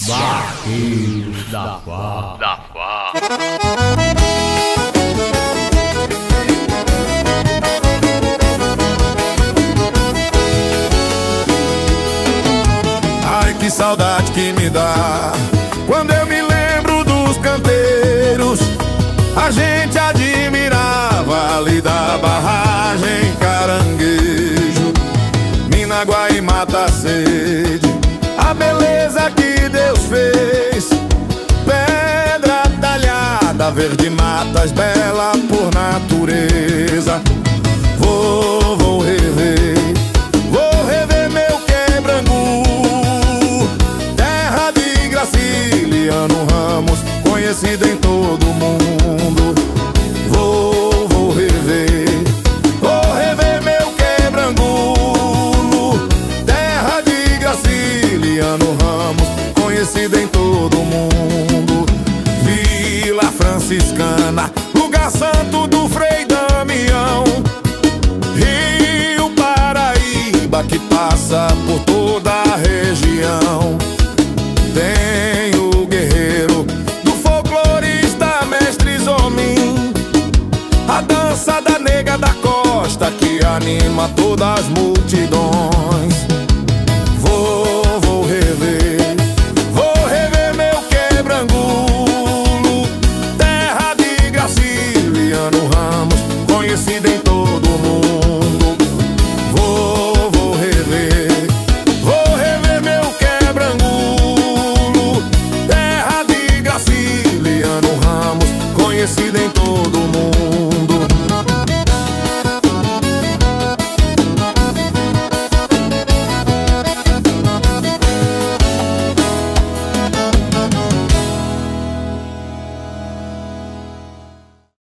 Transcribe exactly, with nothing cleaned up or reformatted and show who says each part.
Speaker 1: Vaqueiros da Farra. Da Farra.
Speaker 2: Ai, que saudade que me dá quando eu me lembro dos canteiros. A gente admirava ali da barragem Caranguejo, Minaguá e Mata Sede, a beleza que Deus fez. Pedra talhada, verde matas, bela por natureza. Vou, vou rever, vou rever meu Quebrangu, terra de Graciliano Ramos, conhecida em todo o mundo. Vou, vou rever, vou rever meu Quebrangu, terra de Graciliano Ramos, conhecida em todo o mundo. Vila Franciscana, lugar santo do Frei Damião, Rio Paraíba que passa por toda a região. Tem o guerreiro do folclorista Mestre Zomim, a dança da nega da costa que anima todas as multidões.